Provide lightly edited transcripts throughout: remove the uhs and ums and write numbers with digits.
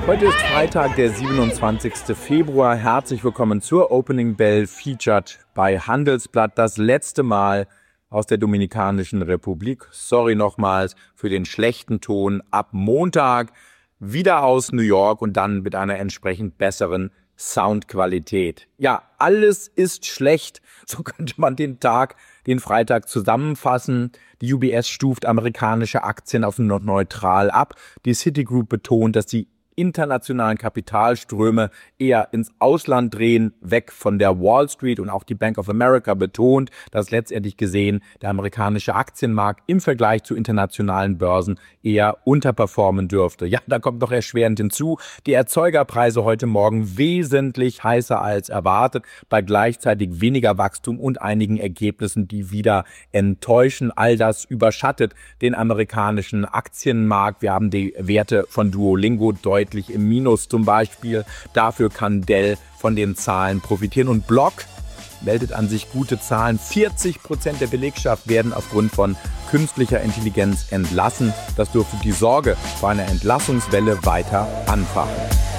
Heute ist Freitag, der 27. Februar. Herzlich willkommen zur Opening Bell Featured bei Handelsblatt. Das letzte Mal aus der Dominikanischen Republik. Sorry nochmals für den schlechten Ton. Ab Montag wieder aus New York und dann mit einer entsprechend besseren Soundqualität. Ja, alles ist schlecht. So könnte man den Freitag zusammenfassen. Die UBS stuft amerikanische Aktien auf noch neutral ab. Die Citigroup betont, dass die internationalen Kapitalströme eher ins Ausland drehen, weg von der Wall Street, und auch die Bank of America betont, dass letztendlich gesehen der amerikanische Aktienmarkt im Vergleich zu internationalen Börsen eher unterperformen dürfte. Ja, da kommt noch erschwerend hinzu, die Erzeugerpreise heute Morgen wesentlich heißer als erwartet, bei gleichzeitig weniger Wachstum und einigen Ergebnissen, die wieder enttäuschen. All das überschattet den amerikanischen Aktienmarkt. Wir haben die Werte von Duolingo deutlich im Minus zum Beispiel. Dafür kann Dell von den Zahlen profitieren. Und Block meldet an sich gute Zahlen. 40% der Belegschaft werden aufgrund von künstlicher Intelligenz entlassen. Das dürfte die Sorge vor einer Entlassungswelle weiter anfachen.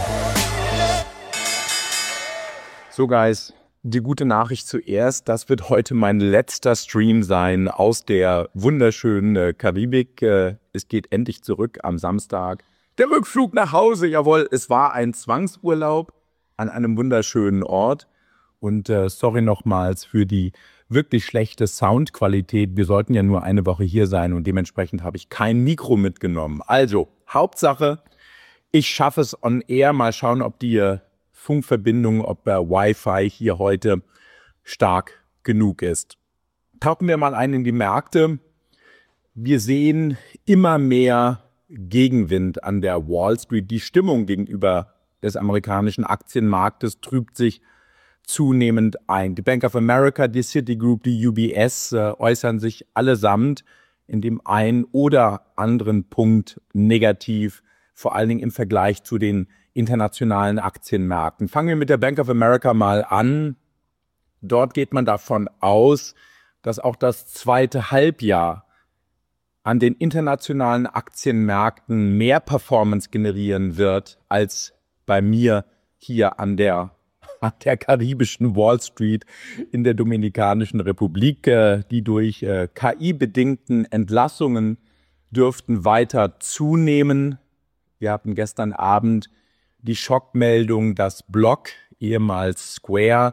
So, Guys, die gute Nachricht zuerst. Das wird heute mein letzter Stream sein aus der wunderschönen Karibik. Es geht endlich zurück am Samstag. Der Rückflug nach Hause, jawohl, es war ein Zwangsurlaub an einem wunderschönen Ort. Und sorry nochmals für die wirklich schlechte Soundqualität. Wir sollten ja nur eine Woche hier sein und dementsprechend habe ich kein Mikro mitgenommen. Also, Hauptsache, ich schaffe es on air. Mal schauen, ob die Funkverbindung, ob Wi-Fi hier heute stark genug ist. Tauchen wir mal ein in die Märkte. Wir sehen immer mehr Gegenwind an der Wall Street. Die Stimmung gegenüber des amerikanischen Aktienmarktes trübt sich zunehmend ein. Die Bank of America, die Citigroup, die UBS äußern sich allesamt in dem einen oder anderen Punkt negativ, vor allen Dingen im Vergleich zu den internationalen Aktienmärkten. Fangen wir mit der Bank of America mal an. Dort geht man davon aus, dass auch das zweite Halbjahr an den internationalen Aktienmärkten mehr Performance generieren wird als bei mir hier an der karibischen Wall Street in der Dominikanischen Republik. Die durch KI-bedingten Entlassungen dürften weiter zunehmen. Wir hatten gestern Abend die Schockmeldung, dass Block, ehemals Square,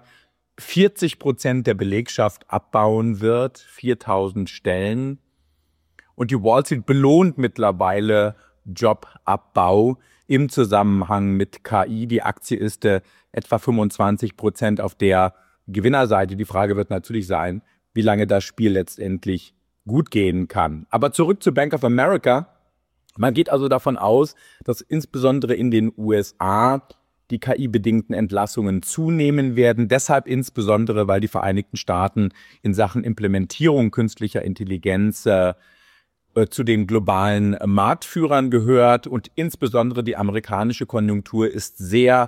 40% der Belegschaft abbauen wird, 4.000 Stellen. Und die Wall Street belohnt mittlerweile Jobabbau im Zusammenhang mit KI. Die Aktie ist etwa 25% auf der Gewinnerseite. Die Frage wird natürlich sein, wie lange das Spiel letztendlich gut gehen kann. Aber zurück zur Bank of America. Man geht also davon aus, dass insbesondere in den USA die KI-bedingten Entlassungen zunehmen werden. Deshalb insbesondere, weil die Vereinigten Staaten in Sachen Implementierung künstlicher Intelligenz zu den globalen Marktführern gehört, und insbesondere die amerikanische Konjunktur ist sehr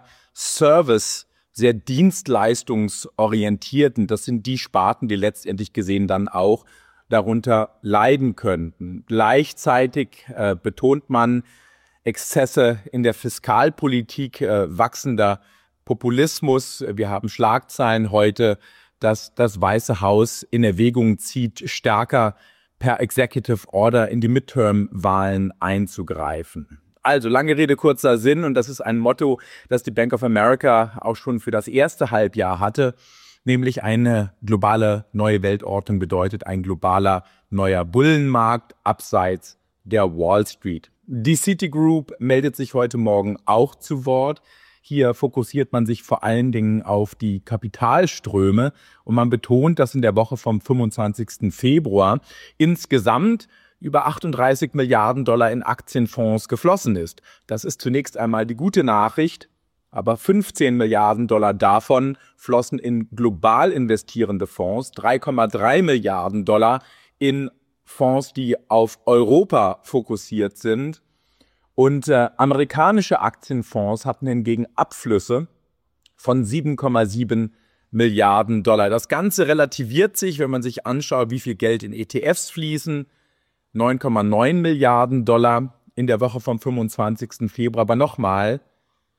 sehr dienstleistungsorientiert, und das sind die Sparten, die letztendlich gesehen dann auch darunter leiden könnten. Gleichzeitig betont man Exzesse in der Fiskalpolitik, wachsender Populismus. Wir haben Schlagzeilen heute, dass das Weiße Haus in Erwägung zieht, stärker per Executive Order in die Midterm-Wahlen einzugreifen. Also, lange Rede, kurzer Sinn, und das ist ein Motto, das die Bank of America auch schon für das erste Halbjahr hatte, nämlich eine globale neue Weltordnung bedeutet ein globaler neuer Bullenmarkt abseits der Wall Street. Die Citigroup meldet sich heute Morgen auch zu Wort. Hier fokussiert man sich vor allen Dingen auf die Kapitalströme und man betont, dass in der Woche vom 25. Februar insgesamt über 38 Milliarden Dollar in Aktienfonds geflossen ist. Das ist zunächst einmal die gute Nachricht, aber 15 Milliarden Dollar davon flossen in global investierende Fonds, 3,3 Milliarden Dollar in Fonds, die auf Europa fokussiert sind. Und amerikanische Aktienfonds hatten hingegen Abflüsse von 7,7 Milliarden Dollar. Das Ganze relativiert sich, wenn man sich anschaut, wie viel Geld in ETFs fließen. 9,9 Milliarden Dollar in der Woche vom 25. Februar. Aber nochmal,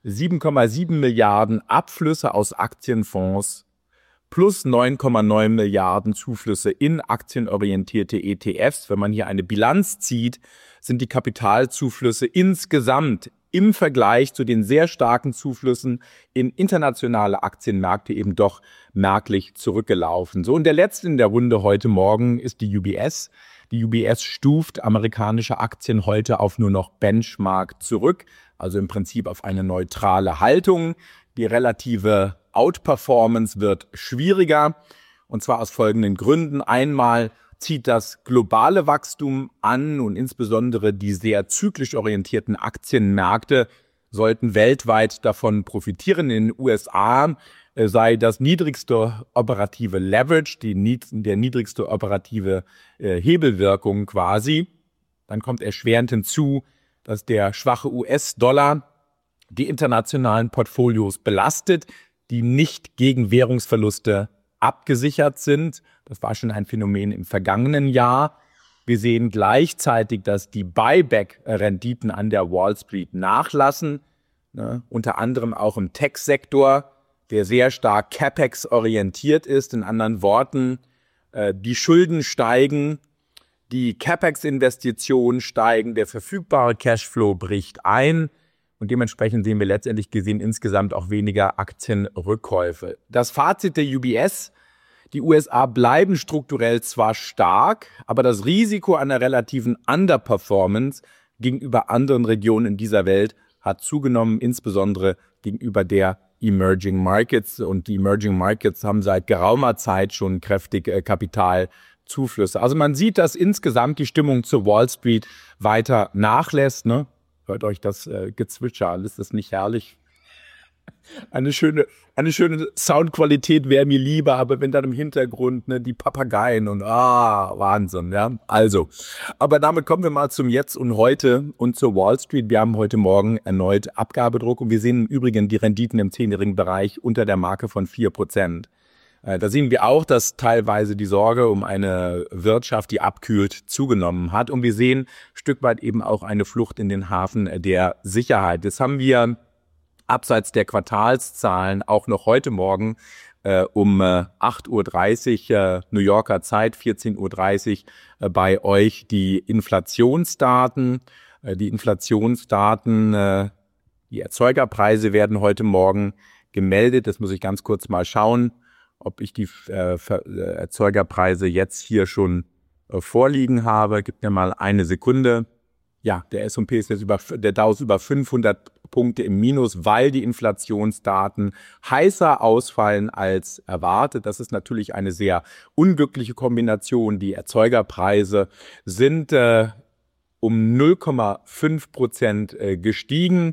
7,7 Milliarden Abflüsse aus Aktienfonds plus 9,9 Milliarden Zuflüsse in aktienorientierte ETFs. Wenn man hier eine Bilanz zieht, sind die Kapitalzuflüsse insgesamt im Vergleich zu den sehr starken Zuflüssen in internationale Aktienmärkte eben doch merklich zurückgelaufen. So, und der letzte in der Runde heute Morgen ist die UBS. Die UBS stuft amerikanische Aktien heute auf nur noch Benchmark zurück, also im Prinzip auf eine neutrale Haltung. Die relative Outperformance wird schwieriger, und zwar aus folgenden Gründen. Einmal zieht das globale Wachstum an und insbesondere die sehr zyklisch orientierten Aktienmärkte sollten weltweit davon profitieren. In den USA sei das niedrigste operative Leverage, der niedrigste operative Hebelwirkung quasi. Dann kommt erschwerend hinzu, dass der schwache US-Dollar die internationalen Portfolios belastet, die nicht gegen Währungsverluste abgesichert sind. Das war schon ein Phänomen im vergangenen Jahr. Wir sehen gleichzeitig, dass die Buyback-Renditen an der Wall Street nachlassen, unter anderem auch im Tech-Sektor, der sehr stark CapEx-orientiert ist. In anderen Worten, die Schulden steigen, die CapEx-Investitionen steigen, der verfügbare Cashflow bricht ein. Und dementsprechend sehen wir letztendlich gesehen insgesamt auch weniger Aktienrückkäufe. Das Fazit der UBS: Die USA bleiben strukturell zwar stark, aber das Risiko einer relativen Underperformance gegenüber anderen Regionen in dieser Welt hat zugenommen, insbesondere gegenüber der Emerging Markets. Und die Emerging Markets haben seit geraumer Zeit schon kräftig Kapitalzuflüsse. Also man sieht, dass insgesamt die Stimmung zur Wall Street weiter nachlässt, ne? Hört euch das Gezwitscher an, ist das nicht herrlich? Eine schöne Soundqualität wäre mir lieber, aber wenn dann im Hintergrund die Papageien und Wahnsinn, ja. Also, aber damit kommen wir mal zum Jetzt und Heute und zur Wall Street. Wir haben heute Morgen erneut Abgabedruck und wir sehen im Übrigen die Renditen im 10-jährigen Bereich unter der Marke von 4%. Da sehen wir auch, dass teilweise die Sorge um eine Wirtschaft, die abkühlt, zugenommen hat. Und wir sehen ein Stück weit eben auch eine Flucht in den Hafen der Sicherheit. Das haben wir abseits der Quartalszahlen auch noch heute Morgen um 8:30 Uhr New Yorker Zeit, 14:30 Uhr bei euch die Inflationsdaten. Die Erzeugerpreise werden heute Morgen gemeldet. Das muss ich ganz kurz mal schauen, ob ich die Erzeugerpreise jetzt hier schon vorliegen habe. Gib mir mal eine Sekunde. Ja, der S&P ist jetzt der Dow ist über 500 Punkte im Minus, weil die Inflationsdaten heißer ausfallen als erwartet. Das ist natürlich eine sehr unglückliche Kombination. Die Erzeugerpreise sind um 0,5% gestiegen.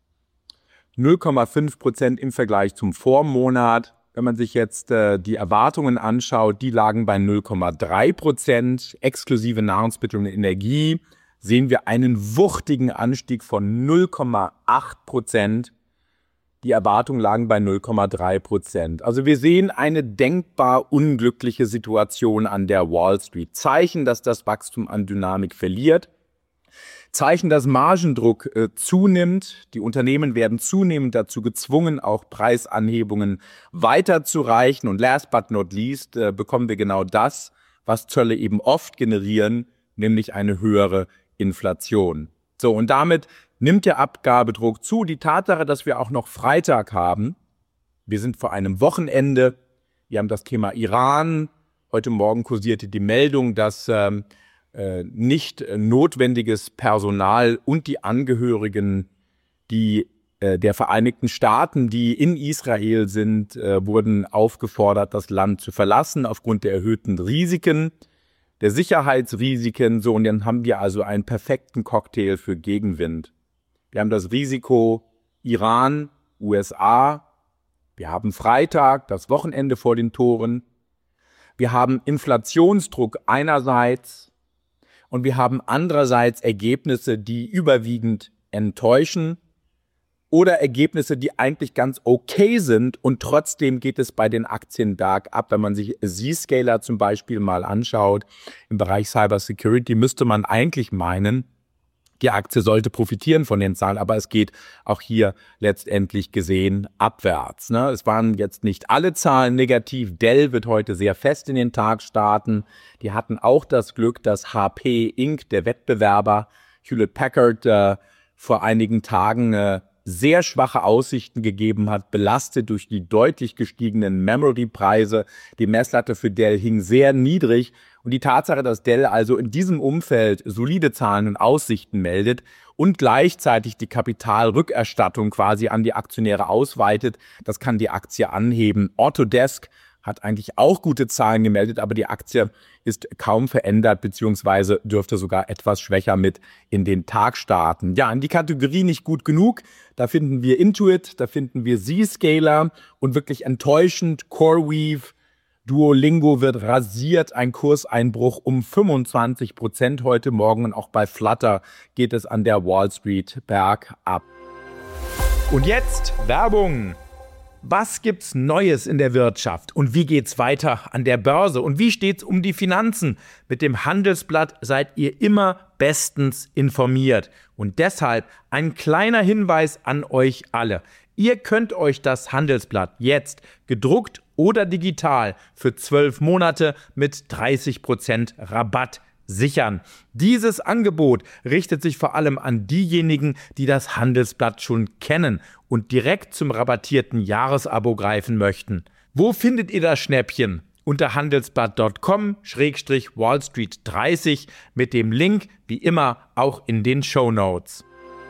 0,5% im Vergleich zum Vormonat. Wenn man sich jetzt die Erwartungen anschaut, die lagen bei 0,3%, exklusive Nahrungsmittel und Energie, sehen wir einen wuchtigen Anstieg von 0,8%. Die Erwartungen lagen bei 0,3%. Also wir sehen eine denkbar unglückliche Situation an der Wall Street. Zeichen, dass das Wachstum an Dynamik verliert. Zeichen, dass Margendruck zunimmt. Die Unternehmen werden zunehmend dazu gezwungen, auch Preisanhebungen weiterzureichen. Und last but not least bekommen wir genau das, was Zölle eben oft generieren, nämlich eine höhere Inflation. So, und damit nimmt der Abgabedruck zu. Die Tatsache, dass wir auch noch Freitag haben, wir sind vor einem Wochenende, wir haben das Thema Iran. Heute Morgen kursierte die Meldung, dass nicht notwendiges Personal und die Angehörigen der Vereinigten Staaten, die in Israel sind, wurden aufgefordert, das Land zu verlassen aufgrund der erhöhten Risiken, der Sicherheitsrisiken. So, und dann haben wir also einen perfekten Cocktail für Gegenwind. Wir haben das Risiko Iran, USA. Wir haben Freitag, das Wochenende vor den Toren. Wir haben Inflationsdruck einerseits. Und wir haben andererseits Ergebnisse, die überwiegend enttäuschen oder Ergebnisse, die eigentlich ganz okay sind und trotzdem geht es bei den Aktien bergab. Wenn man sich Zscaler zum Beispiel mal anschaut, im Bereich Cybersecurity müsste man eigentlich meinen, Die Aktie sollte profitieren von den Zahlen, aber es geht auch hier letztendlich gesehen abwärts. Es waren jetzt nicht alle Zahlen negativ. Dell wird heute sehr fest in den Tag starten. Die hatten auch das Glück, dass HP Inc., der Wettbewerber Hewlett Packard, vor einigen Tagen sehr schwache Aussichten gegeben hat, belastet durch die deutlich gestiegenen Memory-Preise. Die Messlatte für Dell hing sehr niedrig und die Tatsache, dass Dell also in diesem Umfeld solide Zahlen und Aussichten meldet und gleichzeitig die Kapitalrückerstattung quasi an die Aktionäre ausweitet, das kann die Aktie anheben. Autodesk hat eigentlich auch gute Zahlen gemeldet, aber die Aktie ist kaum verändert beziehungsweise dürfte sogar etwas schwächer mit in den Tag starten. Ja, in die Kategorie nicht gut genug, da finden wir Intuit, da finden wir Zscaler und wirklich enttäuschend CoreWeave. Duolingo wird rasiert, ein Kurseinbruch um 25% heute Morgen und auch bei Flutter geht es an der Wall Street bergab. Und jetzt Werbung. Was gibt's Neues in der Wirtschaft und wie geht's weiter an der Börse und wie steht's um die Finanzen? Mit dem Handelsblatt seid ihr immer bestens informiert und deshalb ein kleiner Hinweis an euch alle. Ihr könnt euch das Handelsblatt jetzt gedruckt oder digital für 12 Monate mit 30% Rabatt sichern. Dieses Angebot richtet sich vor allem an diejenigen, die das Handelsblatt schon kennen und direkt zum rabattierten Jahresabo greifen möchten. Wo findet ihr das Schnäppchen? Unter handelsblatt.com/wallstreet30 mit dem Link wie immer auch in den Shownotes.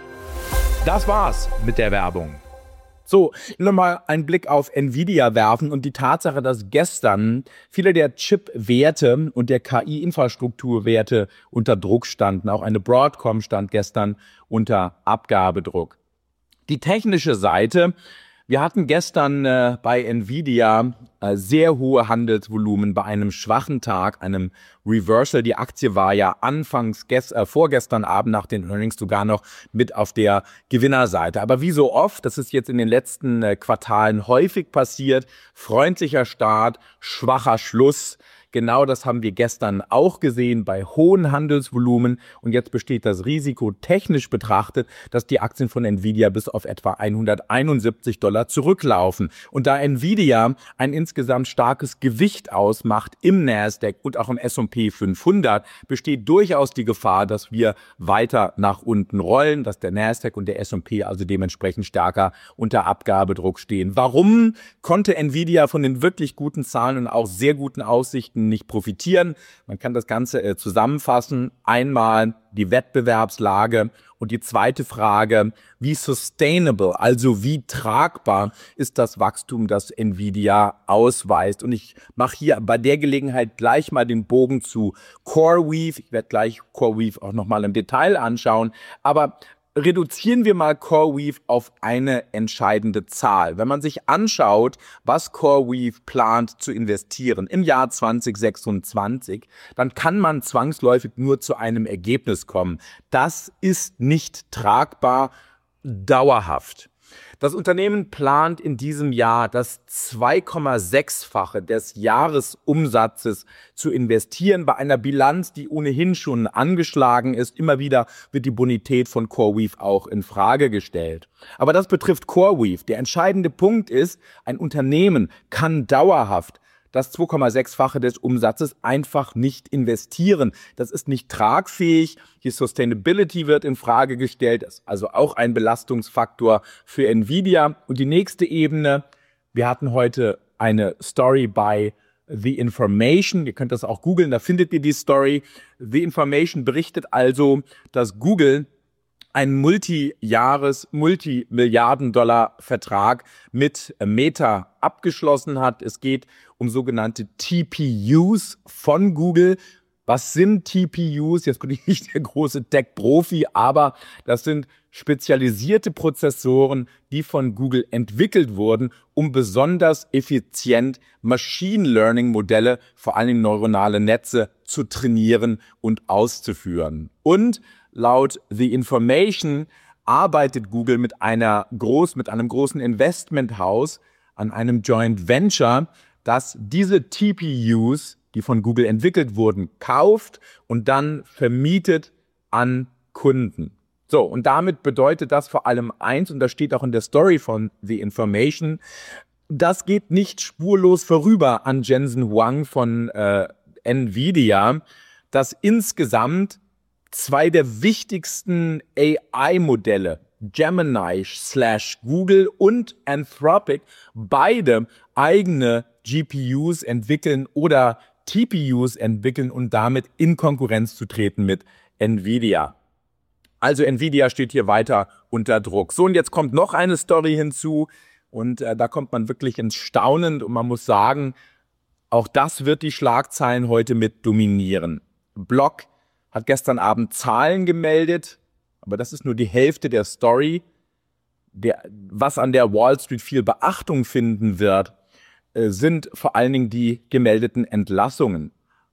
Das war's mit der Werbung. So, nochmal einen Blick auf Nvidia werfen und die Tatsache, dass gestern viele der Chip-Werte und der KI-Infrastrukturwerte unter Druck standen. Auch eine Broadcom stand gestern unter Abgabedruck. Die technische Seite. Wir hatten gestern bei Nvidia sehr hohe Handelsvolumen bei einem schwachen Tag, einem Reversal. Die Aktie war ja vorgestern Abend nach den Earnings sogar noch mit auf der Gewinnerseite. Aber wie so oft, das ist jetzt in den letzten Quartalen häufig passiert, freundlicher Start, schwacher Schluss. Genau das haben wir gestern auch gesehen bei hohen Handelsvolumen und jetzt besteht das Risiko technisch betrachtet, dass die Aktien von Nvidia bis auf etwa $171 zurücklaufen. Und da Nvidia ein insgesamt starkes Gewicht ausmacht im Nasdaq und auch im S&P 500, besteht durchaus die Gefahr, dass wir weiter nach unten rollen, dass der Nasdaq und der S&P also dementsprechend stärker unter Abgabedruck stehen. Warum konnte Nvidia von den wirklich guten Zahlen und auch sehr guten Aussichten nicht profitieren? Man kann das Ganze zusammenfassen. Einmal die Wettbewerbslage und die zweite Frage, wie sustainable, also wie tragbar ist das Wachstum, das Nvidia ausweist. Und ich mache hier bei der Gelegenheit gleich mal den Bogen zu CoreWeave. Ich werde gleich CoreWeave auch nochmal im Detail anschauen, aber reduzieren wir mal CoreWeave auf eine entscheidende Zahl. Wenn man sich anschaut, was CoreWeave plant zu investieren im Jahr 2026, dann kann man zwangsläufig nur zu einem Ergebnis kommen. Das ist nicht tragbar dauerhaft. Das Unternehmen plant in diesem Jahr das 2,6-fache des Jahresumsatzes zu investieren bei einer Bilanz, die ohnehin schon angeschlagen ist. Immer wieder wird die Bonität von CoreWeave auch in Frage gestellt. Aber das betrifft CoreWeave. Der entscheidende Punkt ist, ein Unternehmen kann dauerhaft das 2,6-fache des Umsatzes einfach nicht investieren. Das ist nicht tragfähig. Die Sustainability wird in Frage gestellt. Das ist also auch ein Belastungsfaktor für Nvidia. Und die nächste Ebene, wir hatten heute eine Story bei The Information. Ihr könnt das auch googeln, da findet ihr die Story. The Information berichtet also, dass Google einen Multimilliarden-Dollar-Vertrag mit Meta abgeschlossen hat. Es geht um sogenannte TPUs von Google. Was sind TPUs? Jetzt bin ich nicht der große Tech-Profi, aber das sind spezialisierte Prozessoren, die von Google entwickelt wurden, um besonders effizient Machine Learning Modelle, vor allem neuronale Netze, zu trainieren und auszuführen. Und laut The Information arbeitet Google mit einem großen Investmenthaus an einem Joint Venture, das diese TPUs, die von Google entwickelt wurden, kauft und dann vermietet an Kunden. So, und damit bedeutet das vor allem eins, und das steht auch in der Story von The Information, das geht nicht spurlos vorüber an Jensen Huang von Nvidia, dass insgesamt zwei der wichtigsten AI-Modelle, Gemini/Google und Anthropic, beide eigene GPUs entwickeln oder TPUs entwickeln und damit in Konkurrenz zu treten mit Nvidia. Also Nvidia steht hier weiter unter Druck. So, und jetzt kommt noch eine Story hinzu und da kommt man wirklich ins Staunen und man muss sagen, auch das wird die Schlagzeilen heute mit dominieren. Block hat gestern Abend Zahlen gemeldet, aber das ist nur die Hälfte der Story. Was an der Wall Street viel Beachtung finden wird, sind vor allen Dingen die gemeldeten Entlassungen.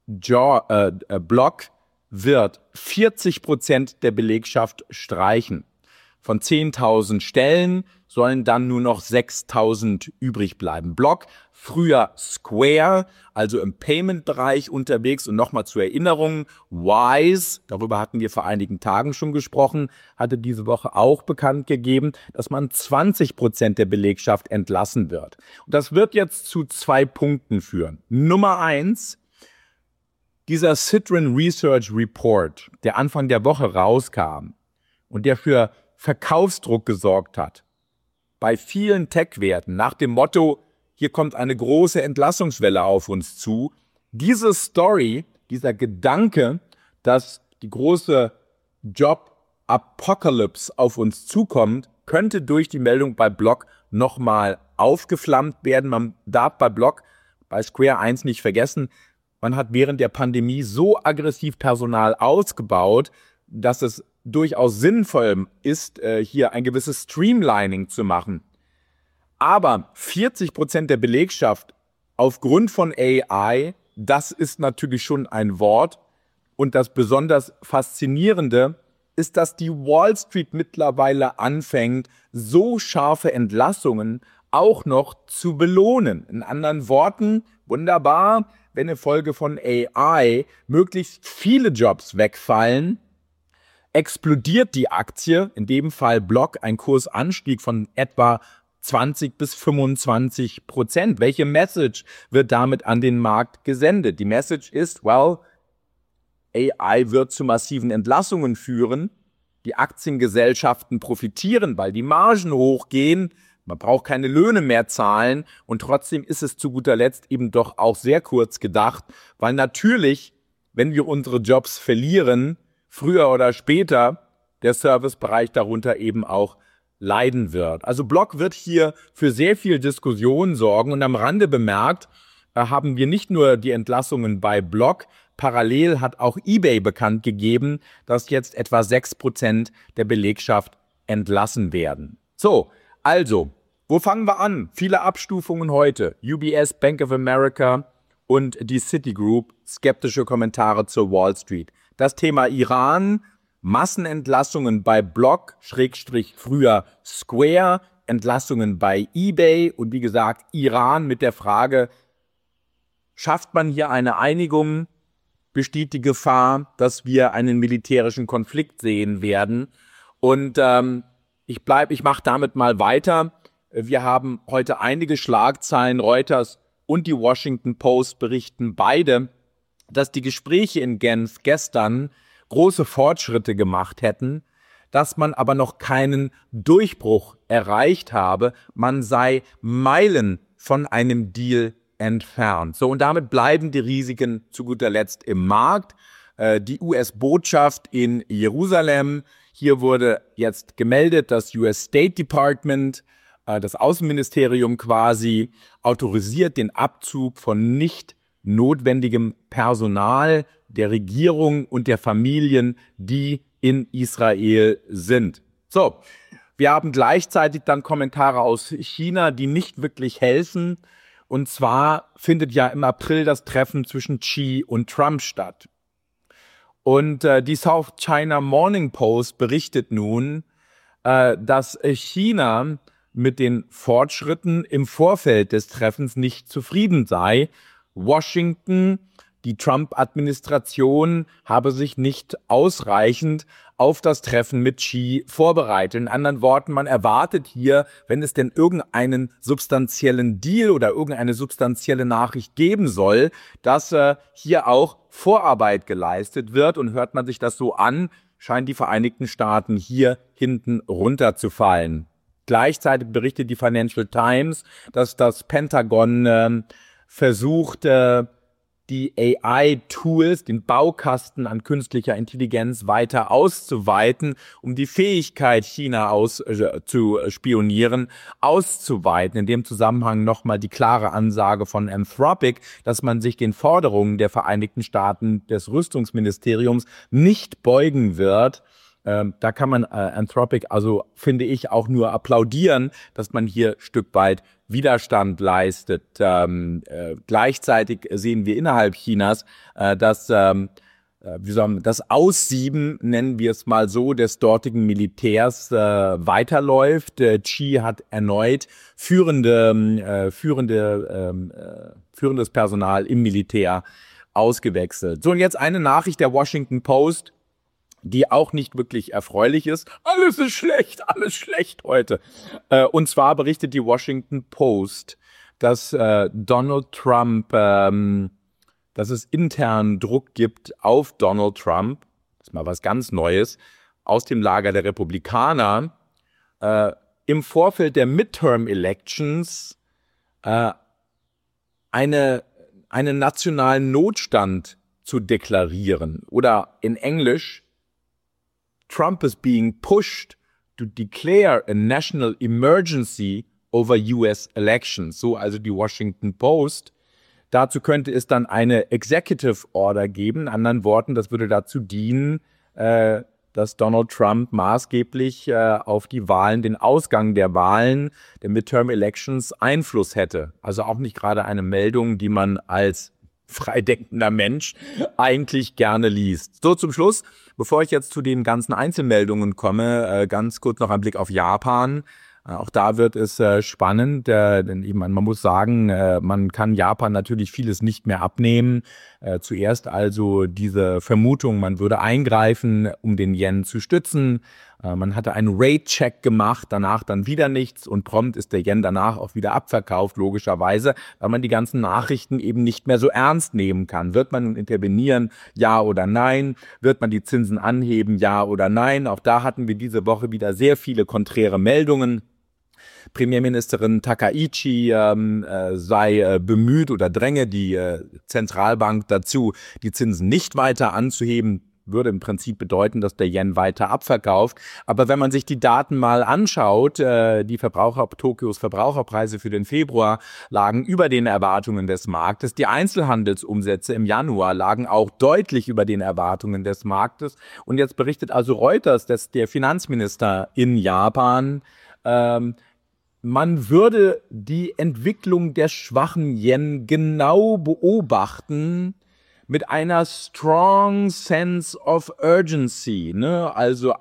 Block wird 40% der Belegschaft streichen. Von 10.000 Stellen sollen dann nur noch 6.000 übrig bleiben. Block, früher Square, also im Payment-Bereich unterwegs. Und nochmal zur Erinnerung, Wise, darüber hatten wir vor einigen Tagen schon gesprochen, hatte diese Woche auch bekannt gegeben, dass man 20% der Belegschaft entlassen wird. Und das wird jetzt zu 2 Punkten führen. Nummer 1, dieser Citrin Research Report, der Anfang der Woche rauskam und der für Verkaufsdruck gesorgt hat, bei vielen Tech-Werten nach dem Motto, hier kommt eine große Entlassungswelle auf uns zu. Diese Story, dieser Gedanke, dass die große Job-Apocalypse auf uns zukommt, könnte durch die Meldung bei Block nochmal aufgeflammt werden. Man darf bei Block, bei Square 1 nicht vergessen, man hat während der Pandemie so aggressiv Personal ausgebaut, dass es durchaus sinnvoll ist, hier ein gewisses Streamlining zu machen. Aber 40% der Belegschaft aufgrund von AI, das ist natürlich schon ein Wort. Und das besonders Faszinierende ist, dass die Wall Street mittlerweile anfängt, so scharfe Entlassungen auch noch zu belohnen. In anderen Worten, wunderbar, wenn eine Folge von AI möglichst viele Jobs wegfallen, explodiert die Aktie, in dem Fall Block, ein Kursanstieg von etwa 20-25%. Welche Message wird damit an den Markt gesendet? Die Message ist, well, AI wird zu massiven Entlassungen führen. Die Aktiengesellschaften profitieren, weil die Margen hochgehen. Man braucht keine Löhne mehr zahlen. Und trotzdem ist es zu guter Letzt eben doch auch sehr kurz gedacht, weil natürlich, wenn wir unsere Jobs verlieren, früher oder später der Servicebereich darunter eben auch leiden wird. Also Block wird hier für sehr viel Diskussion sorgen. Und am Rande bemerkt, haben wir nicht nur die Entlassungen bei Block, parallel hat auch eBay bekannt gegeben, dass jetzt etwa 6% der Belegschaft entlassen werden. So, also, wo fangen wir an? Viele Abstufungen heute. UBS, Bank of America und die Citigroup, skeptische Kommentare zur Wall Street. Das Thema Iran, Massenentlassungen bei Block, früher Square, Entlassungen bei eBay und wie gesagt Iran mit der Frage, schafft man hier eine Einigung, besteht die Gefahr, dass wir einen militärischen Konflikt sehen werden. Und ich mache damit mal weiter. Wir haben heute einige Schlagzeilen, Reuters und die Washington Post berichten beide, dass die Gespräche in Genf gestern große Fortschritte gemacht hätten, dass man aber noch keinen Durchbruch erreicht habe. Man sei Meilen von einem Deal entfernt. So, und damit bleiben die Risiken zu guter Letzt im Markt. Die US-Botschaft in Jerusalem, hier wurde jetzt gemeldet, das US State Department, das Außenministerium quasi, autorisiert den Abzug von nicht notwendigem Personal der Regierung und der Familien, die in Israel sind. So, wir haben gleichzeitig dann Kommentare aus China, die nicht wirklich helfen. Und zwar findet ja im April das Treffen zwischen Xi und Trump statt. Und die South China Morning Post berichtet nun, dass China mit den Fortschritten im Vorfeld des Treffens nicht zufrieden sei. Washington, die Trump-Administration habe sich nicht ausreichend auf das Treffen mit Xi vorbereitet. In anderen Worten, man erwartet hier, wenn es denn irgendeinen substanziellen Deal oder irgendeine substanzielle Nachricht geben soll, dass hier auch Vorarbeit geleistet wird. Und hört man sich das so an, scheinen die Vereinigten Staaten hier hinten runterzufallen. Gleichzeitig berichtet die Financial Times, dass das Pentagon versucht, die AI-Tools, den Baukasten an künstlicher Intelligenz weiter auszuweiten, um die Fähigkeit, China zu spionieren, auszuweiten. In dem Zusammenhang nochmal die klare Ansage von Anthropic, dass man sich den Forderungen der Vereinigten Staaten des Rüstungsministeriums nicht beugen wird. Da kann man Anthropic, also finde ich, auch nur applaudieren, dass man hier ein Stück weit Widerstand leistet. Gleichzeitig sehen wir innerhalb Chinas, dass das Aussieben, nennen wir es mal so, des dortigen Militärs weiterläuft. Xi hat erneut führendes Personal im Militär ausgewechselt. So, und jetzt eine Nachricht der Washington Post, die auch nicht wirklich erfreulich ist. Alles schlecht heute. Und zwar berichtet die Washington Post, dass Donald Trump, dass es intern Druck gibt auf Donald Trump, das ist mal was ganz Neues, aus dem Lager der Republikaner, im Vorfeld der Midterm-Elections einen nationalen Notstand zu deklarieren. Oder in Englisch, Trump is being pushed to declare a national emergency over US elections. So also die Washington Post. Dazu könnte es dann eine Executive Order geben. In anderen Worten, das würde dazu dienen, dass Donald Trump maßgeblich auf die Wahlen, den Ausgang der Wahlen, der Midterm Elections Einfluss hätte. Also auch nicht gerade eine Meldung, die man als freidenkender Mensch eigentlich gerne liest. So, zum Schluss, bevor ich jetzt zu den ganzen Einzelmeldungen komme, ganz kurz noch ein Blick auf Japan. Auch da wird es spannend, denn man muss sagen, man kann Japan natürlich vieles nicht mehr abnehmen. Zuerst also diese Vermutung, man würde eingreifen, um den Yen zu stützen. Man hatte einen Rate-Check gemacht, danach dann wieder nichts und prompt ist der Yen danach auch wieder abverkauft, logischerweise, weil man die ganzen Nachrichten eben nicht mehr so ernst nehmen kann. Wird man nun intervenieren, ja oder nein? Wird man die Zinsen anheben, ja oder nein? Auch da hatten wir diese Woche wieder sehr viele konträre Meldungen. Premierministerin Takaichi sei bemüht oder dränge die Zentralbank dazu, die Zinsen nicht weiter anzuheben. Würde im Prinzip bedeuten, dass der Yen weiter abverkauft. Aber wenn man sich die Daten mal anschaut, Tokios Verbraucherpreise für den Februar lagen über den Erwartungen des Marktes. Die Einzelhandelsumsätze im Januar lagen auch deutlich über den Erwartungen des Marktes. Und jetzt berichtet also Reuters, dass der Finanzminister in Japan, man würde die Entwicklung der schwachen Yen genau beobachten mit einer strong sense of urgency, ne? Also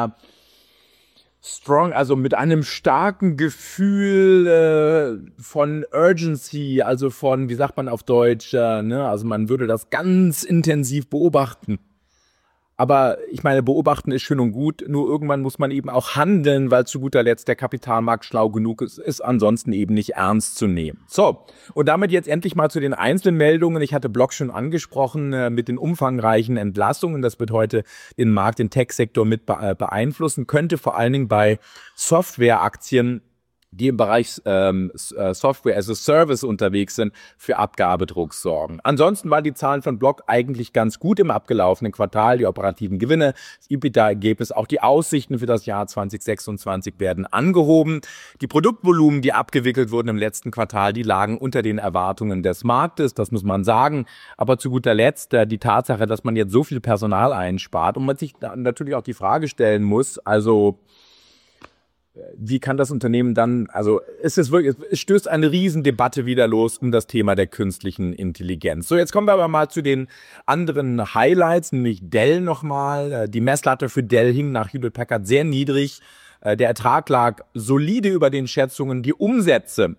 mit einem starken Gefühl von Urgency, also von, wie sagt man auf Deutsch, ne? Also man würde das ganz intensiv beobachten. Aber ich meine, beobachten ist schön und gut, nur irgendwann muss man eben auch handeln, weil zu guter Letzt der Kapitalmarkt schlau genug ist ansonsten eben nicht ernst zu nehmen. So, und damit jetzt endlich mal zu den Einzelmeldungen. Ich hatte Block schon angesprochen mit den umfangreichen Entlassungen. Das wird heute den Markt, den Tech-Sektor mit beeinflussen, könnte vor allen Dingen bei Softwareaktien, die im Bereich Software as a Service unterwegs sind, für Abgabedruck sorgen. Ansonsten waren die Zahlen von Block eigentlich ganz gut im abgelaufenen Quartal. Die operativen Gewinne, das EBITDA-Ergebnis, auch die Aussichten für das Jahr 2026 werden angehoben. Die Produktvolumen, die abgewickelt wurden im letzten Quartal, die lagen unter den Erwartungen des Marktes, das muss man sagen. Aber zu guter Letzt die Tatsache, dass man jetzt so viel Personal einspart und man sich natürlich auch die Frage stellen muss, also wie kann das Unternehmen dann, also es stößt eine Riesendebatte wieder los um das Thema der künstlichen Intelligenz. So, jetzt kommen wir aber mal zu den anderen Highlights, nämlich Dell nochmal. Die Messlatte für Dell hing nach Hewlett Packard sehr niedrig. Der Ertrag lag solide über den Schätzungen, die Umsätze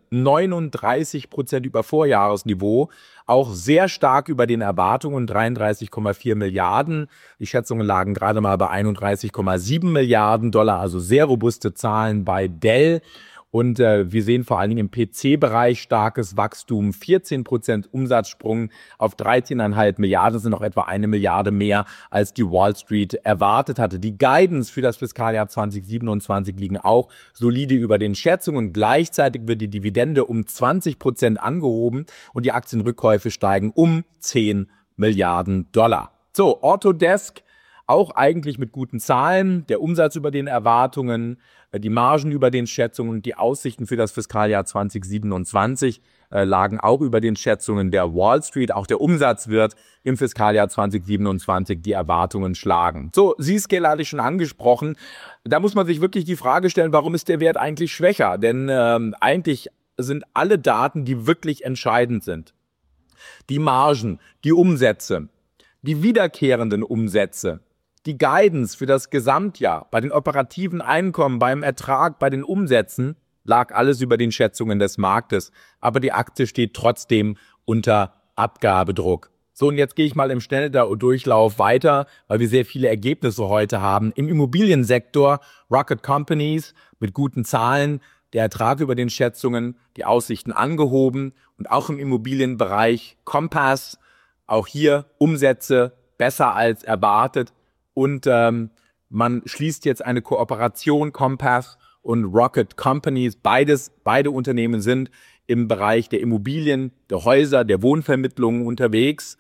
39% über Vorjahresniveau, auch sehr stark über den Erwartungen, 33,4 Milliarden. Die Schätzungen lagen gerade mal bei 31,7 Milliarden Dollar, also sehr robuste Zahlen bei Dell. Und wir sehen vor allen Dingen im PC-Bereich starkes Wachstum, 14% Umsatzsprung auf 13,5 Milliarden, das sind noch etwa 1 Milliarde mehr, als die Wall Street erwartet hatte. Die Guidance für das Fiskaljahr 2027 liegen auch solide über den Schätzungen. Gleichzeitig wird die Dividende um 20% angehoben und die Aktienrückkäufe steigen um 10 Milliarden Dollar. So, Autodesk auch eigentlich mit guten Zahlen, der Umsatz über den Erwartungen, die Margen über den Schätzungen und die Aussichten für das Fiskaljahr 2027 lagen auch über den Schätzungen der Wall Street. Auch der Umsatz wird im Fiskaljahr 2027 die Erwartungen schlagen. So, Zscaler hatte ich schon angesprochen. Da muss man sich wirklich die Frage stellen, warum ist der Wert eigentlich schwächer? Denn eigentlich sind alle Daten, die wirklich entscheidend sind, die Margen, die Umsätze, die wiederkehrenden Umsätze, die Guidance für das Gesamtjahr, bei den operativen Einkommen, beim Ertrag, bei den Umsätzen, lag alles über den Schätzungen des Marktes. Aber die Aktie steht trotzdem unter Abgabedruck. So, und jetzt gehe ich mal im Schnelldurchlauf weiter, weil wir sehr viele Ergebnisse heute haben. Im Immobiliensektor Rocket Companies mit guten Zahlen, der Ertrag über den Schätzungen, die Aussichten angehoben. Und auch im Immobilienbereich Compass, auch hier Umsätze besser als erwartet. Und man schließt jetzt eine Kooperation, Compass und Rocket Companies. Beide Unternehmen sind im Bereich der Immobilien, der Häuser, der Wohnvermittlung unterwegs.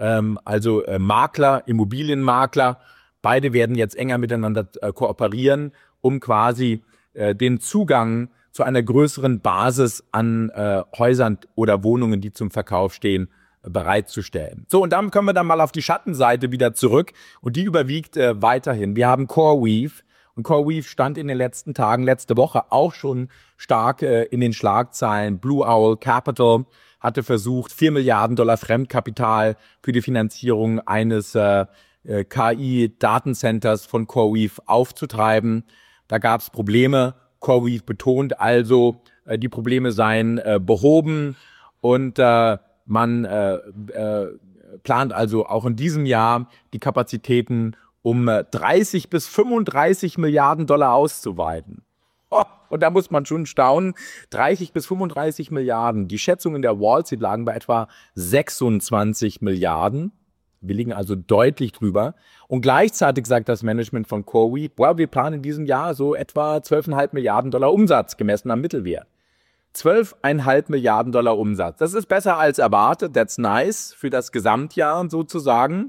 Makler, Immobilienmakler. Beide werden jetzt enger miteinander kooperieren, um quasi den Zugang zu einer größeren Basis an Häusern oder Wohnungen, die zum Verkauf stehen, bereitzustellen. So, und dann kommen wir dann mal auf die Schattenseite wieder zurück und die überwiegt weiterhin. Wir haben CoreWeave und CoreWeave stand in den letzten Tagen, letzte Woche auch schon stark in den Schlagzeilen. Blue Owl Capital hatte versucht, 4 Milliarden Dollar Fremdkapital für die Finanzierung eines KI-Datencenters von CoreWeave aufzutreiben. Da gab es Probleme. CoreWeave betont also, die Probleme seien behoben und man plant also auch in diesem Jahr die Kapazitäten um 30 bis 35 Milliarden Dollar auszuweiten. Oh, und da muss man schon staunen, 30 bis 35 Milliarden. Die Schätzungen der Wall Street lagen bei etwa 26 Milliarden. Wir liegen also deutlich drüber. Und gleichzeitig sagt das Management von CoreWeave, wow, wir planen in diesem Jahr so etwa 12,5 Milliarden Dollar Umsatz gemessen am Mittelwert. 12,5 Milliarden Dollar Umsatz. Das ist besser als erwartet. That's nice für das Gesamtjahr sozusagen.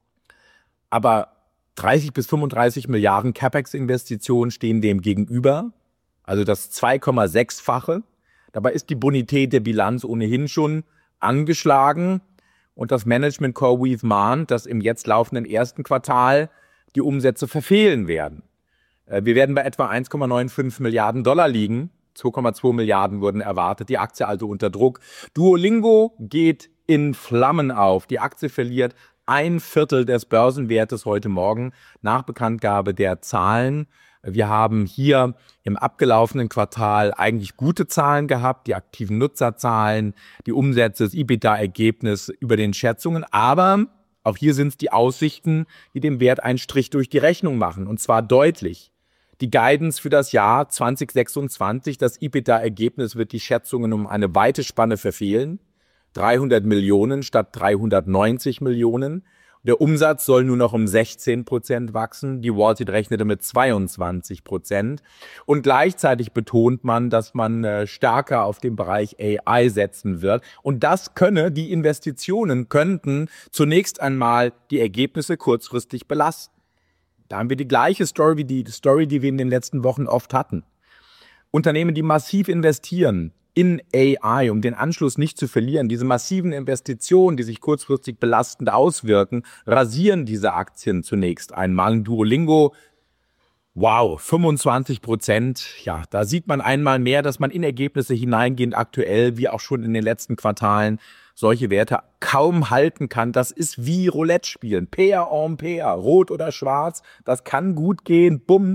Aber 30 bis 35 Milliarden CapEx-Investitionen stehen dem gegenüber. Also das 2,6-fache. Dabei ist die Bonität der Bilanz ohnehin schon angeschlagen. Und das Management CoreWeave mahnt, dass im jetzt laufenden ersten Quartal die Umsätze verfehlen werden. Wir werden bei etwa 1,95 Milliarden Dollar liegen. 2,2 Milliarden wurden erwartet, die Aktie also unter Druck. Duolingo geht in Flammen auf. Die Aktie verliert 1/4 des Börsenwertes heute Morgen nach Bekanntgabe der Zahlen. Wir haben hier im abgelaufenen Quartal eigentlich gute Zahlen gehabt, die aktiven Nutzerzahlen, die Umsätze, das EBITDA-Ergebnis über den Schätzungen. Aber auch hier sind es die Aussichten, die dem Wert einen Strich durch die Rechnung machen, und zwar deutlich. Die Guidance für das Jahr 2026, das EBITDA-Ergebnis wird die Schätzungen um eine weite Spanne verfehlen. 300 Millionen statt 390 Millionen. Der Umsatz soll nur noch um 16% wachsen. Die Wall Street rechnete mit 22%. Und gleichzeitig betont man, dass man stärker auf den Bereich AI setzen wird. Und die Investitionen könnten zunächst einmal die Ergebnisse kurzfristig belasten. Da haben wir die gleiche Story wie die Story, die wir in den letzten Wochen oft hatten. Unternehmen, die massiv investieren in AI, um den Anschluss nicht zu verlieren, diese massiven Investitionen, die sich kurzfristig belastend auswirken, rasieren diese Aktien zunächst einmal. Duolingo, wow, 25%. Ja, da sieht man einmal mehr, dass man in Ergebnisse hineingehend aktuell, wie auch schon in den letzten Quartalen, solche Werte kaum halten kann. Das ist wie Roulette spielen. Pair on Pair, rot oder schwarz, das kann gut gehen. Bumm,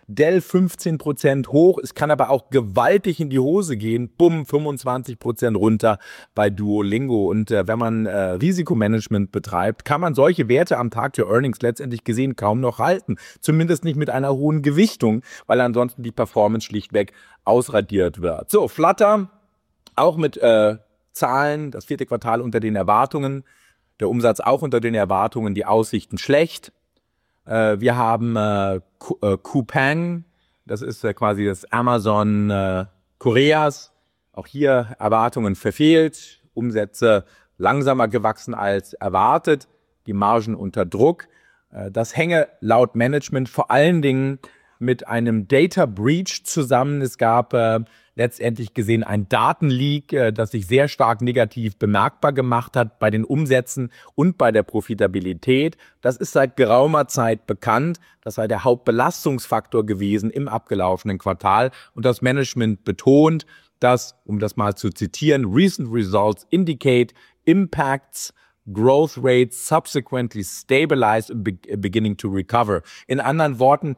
Dell 15% hoch, es kann aber auch gewaltig in die Hose gehen, bumm, 25% runter bei Duolingo. Und wenn man Risikomanagement betreibt, kann man solche Werte am Tag der Earnings letztendlich gesehen kaum noch halten. Zumindest nicht mit einer hohen Gewichtung, weil ansonsten die Performance schlichtweg ausradiert wird. So, Flutter, auch mit Zahlen, das 4. Quartal unter den Erwartungen, der Umsatz auch unter den Erwartungen, die Aussichten schlecht. Wir haben Coupang, das ist quasi das Amazon Koreas. Auch hier Erwartungen verfehlt, Umsätze langsamer gewachsen als erwartet, die Margen unter Druck. Das hänge laut Management vor allen Dingen mit einem Data Breach zusammen. Es gab letztendlich gesehen ein Datenleak, das sich sehr stark negativ bemerkbar gemacht hat bei den Umsätzen und bei der Profitabilität. Das ist seit geraumer Zeit bekannt. Das sei der Hauptbelastungsfaktor gewesen im abgelaufenen Quartal. Und das Management betont, dass, um das mal zu zitieren, recent results indicate impacts growth rates subsequently stabilized and beginning to recover. In anderen Worten,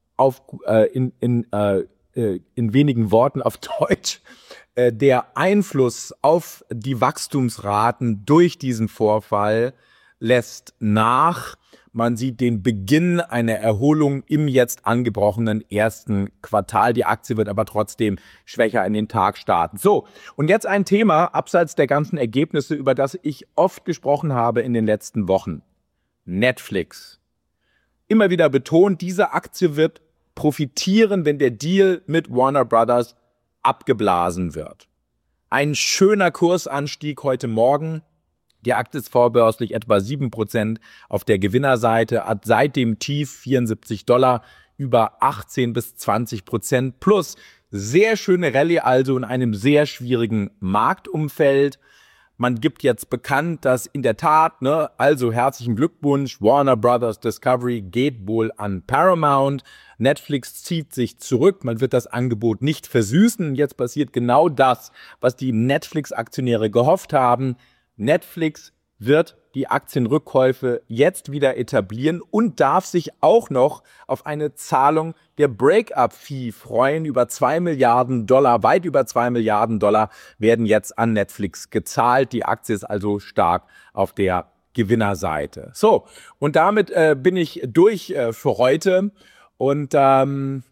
in wenigen Worten auf Deutsch, der Einfluss auf die Wachstumsraten durch diesen Vorfall lässt nach. Man sieht den Beginn einer Erholung im jetzt angebrochenen 1. Quartal. Die Aktie wird aber trotzdem schwächer in den Tag starten. So, und jetzt ein Thema abseits der ganzen Ergebnisse, über das ich oft gesprochen habe in den letzten Wochen. Netflix. Immer wieder betont, diese Aktie wird profitieren, wenn der Deal mit Warner Brothers abgeblasen wird. Ein schöner Kursanstieg heute Morgen. Die Aktie ist vorbörslich etwa 7% auf der Gewinnerseite, hat seit dem Tief $74 über 18-20% plus. Sehr schöne Rallye also in einem sehr schwierigen Marktumfeld. Man gibt jetzt bekannt, dass in der Tat, also herzlichen Glückwunsch, Warner Brothers Discovery geht wohl an Paramount. Netflix zieht sich zurück, man wird das Angebot nicht versüßen. Jetzt passiert genau das, was die Netflix-Aktionäre gehofft haben. Netflix wird die Aktienrückkäufe jetzt wieder etablieren und darf sich auch noch auf eine Zahlung der Break-up-Fee freuen. Über $2 Milliarden, weit über $2 Milliarden werden jetzt an Netflix gezahlt. Die Aktie ist also stark auf der Gewinnerseite. So, und damit bin ich durch für heute. Und danke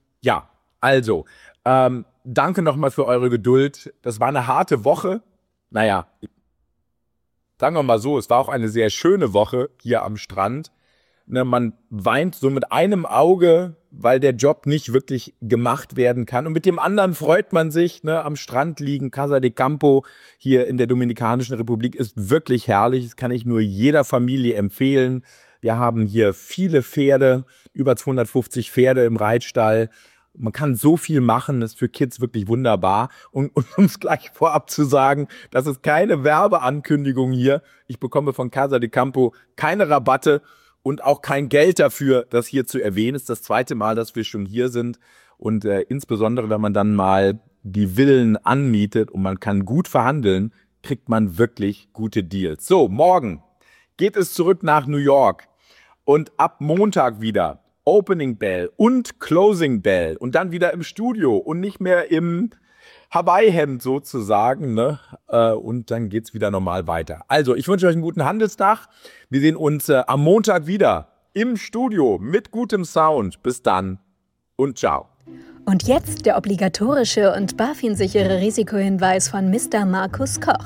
nochmal für eure Geduld. Das war eine harte Woche. Naja, sagen wir mal so, es war auch eine sehr schöne Woche hier am Strand. Man weint so mit einem Auge, weil der Job nicht wirklich gemacht werden kann. Und mit dem anderen freut man sich, am Strand liegen. Casa de Campo hier in der Dominikanischen Republik ist wirklich herrlich. Das kann ich nur jeder Familie empfehlen. Wir haben hier viele Pferde, über 250 Pferde im Reitstall. Man kann so viel machen, das ist für Kids wirklich wunderbar. Und um es gleich vorab zu sagen, das ist keine Werbeankündigung hier. Ich bekomme von Casa de Campo keine Rabatte und auch kein Geld dafür, das hier zu erwähnen. Es ist das 2. Mal, dass wir schon hier sind. Und insbesondere, wenn man dann mal die Villen anmietet und man kann gut verhandeln, kriegt man wirklich gute Deals. So, morgen geht es zurück nach New York und ab Montag wieder Opening Bell und Closing Bell und dann wieder im Studio und nicht mehr im Hawaii-Hemd sozusagen, und dann geht's wieder normal weiter. Also, ich wünsche euch einen guten Handelstag. Wir sehen uns am Montag wieder im Studio mit gutem Sound. Bis dann und ciao. Und jetzt der obligatorische und BaFin-sichere Risikohinweis von Mr. Markus Koch.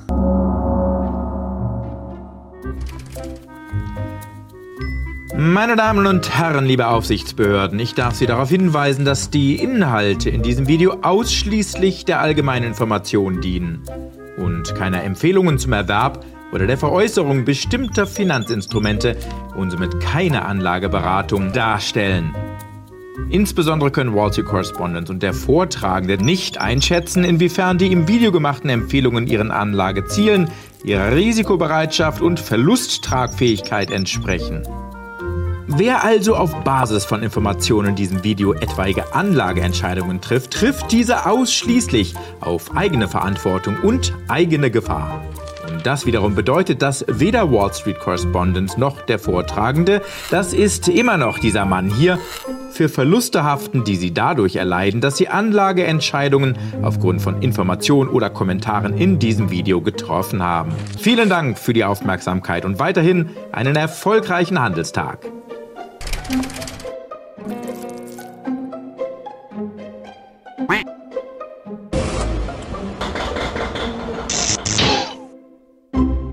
Meine Damen und Herren, liebe Aufsichtsbehörden, ich darf Sie darauf hinweisen, dass die Inhalte in diesem Video ausschließlich der allgemeinen Information dienen und keiner Empfehlungen zum Erwerb oder der Veräußerung bestimmter Finanzinstrumente und somit keine Anlageberatung darstellen. Insbesondere können Wall Street Correspondent und der Vortragende nicht einschätzen, inwiefern die im Video gemachten Empfehlungen ihren Anlagezielen, ihrer Risikobereitschaft und Verlusttragfähigkeit entsprechen. Wer also auf Basis von Informationen in diesem Video etwaige Anlageentscheidungen trifft, trifft diese ausschließlich auf eigene Verantwortung und eigene Gefahr. Und das wiederum bedeutet, dass weder Wall Street Correspondent noch der Vortragende, das ist immer noch dieser Mann hier, für Verluste haften, die Sie dadurch erleiden, dass Sie Anlageentscheidungen aufgrund von Informationen oder Kommentaren in diesem Video getroffen haben. Vielen Dank für die Aufmerksamkeit und weiterhin einen erfolgreichen Handelstag.